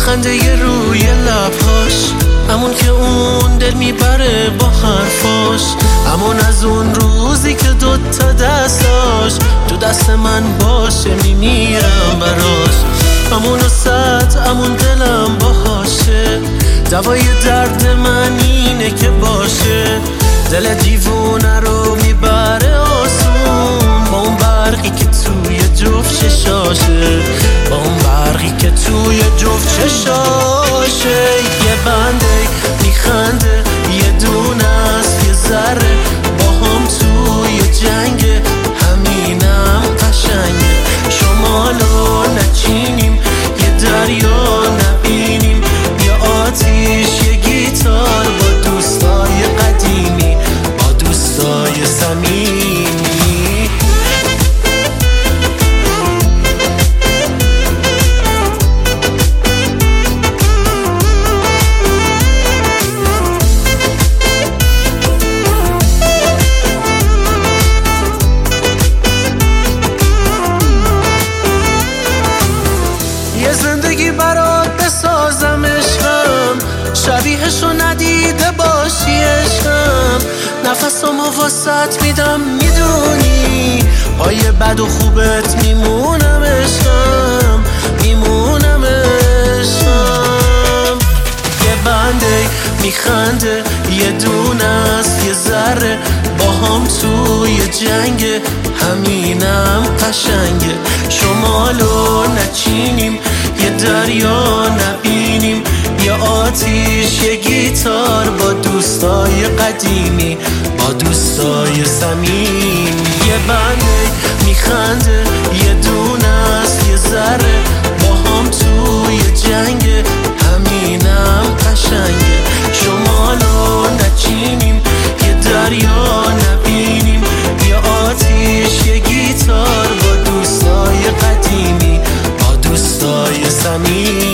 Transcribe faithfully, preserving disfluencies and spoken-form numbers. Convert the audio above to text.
خنده ی روی لبهاش، همون که اون دل میبره با حرفاش، همون از اون روزی که دوتا دستاش تو دست من باشه میمیرم براش، همون وسط همون دلم باهاشه، دوای درد من اینه که باشه، دل دیوونه رو میبره آسون، با اون برقی که توی جفت چشاشه، با اون برقی که توی جفت چشاشه. یه بنده میخنده یه دونه است یه ذره، با هم توی جنگ همینم قشنگه، شمالو نچینیم یه دریا نبینیم، یه آتیش یه گیتار با دوستای قدیمی، با دوستای صمیمی. یه زندگی برات بسازم عشقم، شبیهشو ندیده باشی عشقم، نفسامو واسط میدم میدونی، پای بد و خوبت میمونم عشقم، میمونم عشقم. یه بنده میخنده یه دونه است یه ذره، با هم توی جنگ همینم قشنگه، شمالو نچینیم یه دریا نبینیم، یه آتیش یه گیتار با دوستای قدیمی، با دوستای صمیمی. یه بنده میخنده یه دونه است یه ذره، با هم توی جنگ همینم قشنگه، شمالو نچینیم یه دریا نبینیم، یه آتیش یه گیتار با دوستای قدیمی، با دوستای صمیمی.